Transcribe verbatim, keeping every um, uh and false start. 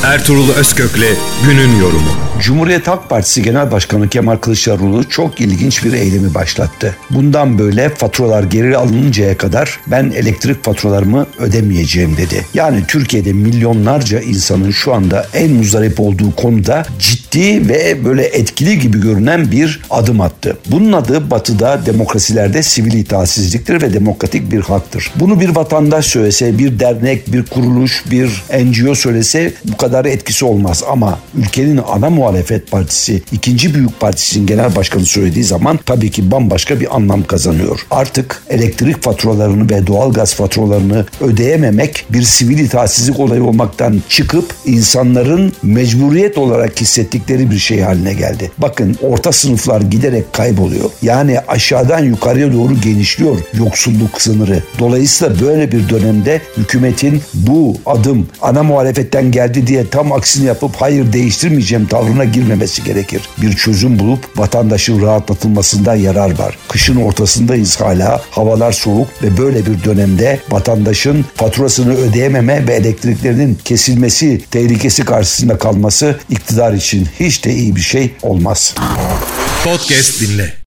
Ertuğrul Özkök'le günün yorumu. Cumhuriyet Halk Partisi Genel Başkanı Kemal Kılıçdaroğlu çok ilginç bir eylemi başlattı. Bundan böyle faturalar geri alınıncaya kadar ben elektrik faturalarımı ödemeyeceğim dedi. Yani Türkiye'de milyonlarca insanın şu anda en muzdarip olduğu konuda ciddi ve böyle etkili gibi görünen bir adım attı. Bunun adı Batı'da, demokrasilerde sivil itaatsizliktir ve demokratik bir haktır. Bunu bir vatandaş söylese, bir dernek, bir kuruluş, bir N G O söylese bu kadar etkisi olmaz. Ama ülkenin ana muhalefet partisi, ikinci büyük partisinin genel başkanı söylediği zaman tabii ki bambaşka bir anlam kazanıyor. Artık elektrik faturalarını ve doğalgaz faturalarını ödeyememek bir sivil itaatsizlik olayı olmaktan çıkıp insanların mecburiyet olarak hissettikleri bir şey haline geldi. Bakın, orta sınıflar giderek kayboluyor. Yani aşağıdan yukarıya doğru genişliyor yoksulluk sınırı. Dolayısıyla böyle bir dönemde hükümetin bu adım ana muhalefetten geldi diye tam aksini yapıp hayır değiştirmeyeceğim tavrına girmemesi gerekir. Bir çözüm bulup vatandaşın rahatlatılmasında yarar var. Kışın ortasındayız hala. Havalar soğuk ve böyle bir dönemde vatandaşın faturasını ödeyememe ve elektriklerinin kesilmesi tehlikesi karşısında kalması iktidar için hiç de iyi bir şey olmaz. Podcast dinle.